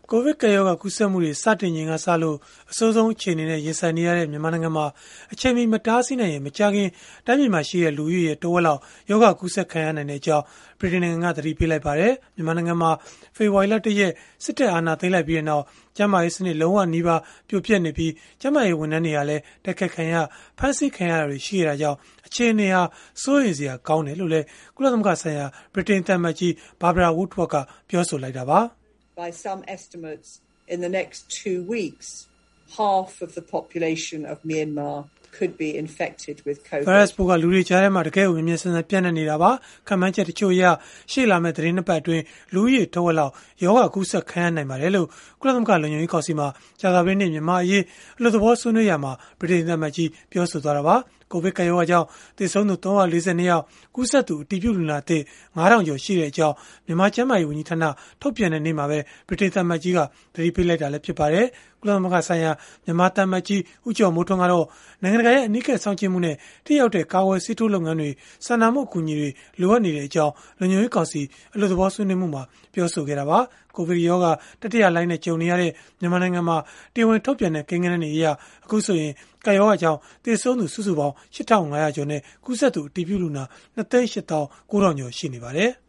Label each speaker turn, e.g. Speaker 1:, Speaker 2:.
Speaker 1: ကိုဗစ်ကပ်ရောဂါကူးစက်မှုတွေစတင်ချိန်ကစလို့အဆိုးဆုံးအခြေအနေနဲ့ရင်ဆိုင်နေရတဲ့မြန်မာနိုင်ငံမှာအချိန်မီမတားဆီးနိုင်ရင်မကြာခင်တိုင်းပြည်မှာရှိတဲ့လူဦးရေတဝက်လောက်ရောဂါကူးစက်ခံရနိုင်တဲ့အကြောင်းဗြိတိန်နိုင်ငံကသတိပေးလိုက်ပါတယ်။မြန်မာနိုင်ငံမှာဖေဖော်ဝါရီလ 1 ရက်စစ်တပ်အာဏာသိမ်းလိုက်ပြီးနောက်ကျန်းမာရေးစနစ်လုံးဝနီးပါးပြိုပျက်နေပြီးကျန်းမာရေးဝန်ထမ်းတွေကလည်းတိုက်ခိုက်ခံရဖမ်းဆီးခံရတာတွေရှိခဲ့တာကြောင့်အခြေအနေဟာစိုးရိမ်စရာကောင်းတယ်လို့လည်းကုလသမဂ္ဂဆိုင်ရာဗြိတိန်သံအမတ်ကြီး Barbara Woodward ကပြောဆိုလိုက်တာပါ။
Speaker 2: By some estimates, in the next 2 weeks, half of the population of Myanmar could be infected with COVID.
Speaker 1: ဗိုင်းရပ်စ်ပိုးကလူတွေကြားထဲမှာတကယ်ကိုမြင်မြင်ဆန်ဆန်ပြန့်နှံ့နေတာပါ။ခန့်မှန်းချက်တချို့အရရှေ့လာမယ့်သတင်းနှစ်ပတ်အတွင်းလူဦးရေထက်ဝက်လောက်ရောဂါကူးစက်ခံရနိုင်ပါတယ်လို့ကုလသမဂ္ဂလုံခြုံရေးကောင်စီမှာကြာသပတေးနေ့မြန်မာအရေးအလို့သဘောဆွေးနွေးရာမှာဗြိတိန်သံအမတ်ကြီးပြောဆိုသွားတာပါ။ကိုဗစ်ကပ်ရောဂါကြောင့်သေဆုံးသူ342ယောက်ကူးစက်သူအတည်ပြုလူနာသစ်9000ကျော်ရှိတဲ့အကြောင်းမြန်မာကျန်းမာရေးဝန်ကြီးဌာနထုတ်ပြန်တဲ့နေ့မှာပဲဗြိတိန်သံအမတ်ကြီးကသတိပေးလိုက်တာလည်းဖြစ်ပါတယ်။ကုလသမဂ္ဂဆိုင်ရာမြန်မာသံအမတ်ကြီးဦးကျော်မိုးထွန်းကတော့နိုင်ငံတကာရဲ့အနီးကပ်စောင့်ကြည့်မှုနဲ့ထိရောက်တဲ့ကာကွယ်ဆေးထိုးလုပ်ငန်းတွေစာနာမှုအကူအညီတွေလိုအပ်နေတဲ့အကြောင်းလုံခြုံရေးကောင်စီအလို့သဘောဆွေးနွေးမှုမှာပြောဆိုခဲ့တာပါ။ကိုဗစ်ရောဂါတတိယလှိုင်းနဲ့ကြုံနေရတဲ့မြန်မာနိုင်ငံမှာတရားဝင်ထုတ်ပြန်တဲ့ကိန်းဂဏန်းတွေအရအခုဆိုရင်ကပ်ရောဂါကြောင့်သေဆုံးသူစုစုပေါင်း8500ကျော်နဲ့ကူးစက်သူအတည်ပြုလူနာ2,89,000ကျော်ရှိနေပါတယ်။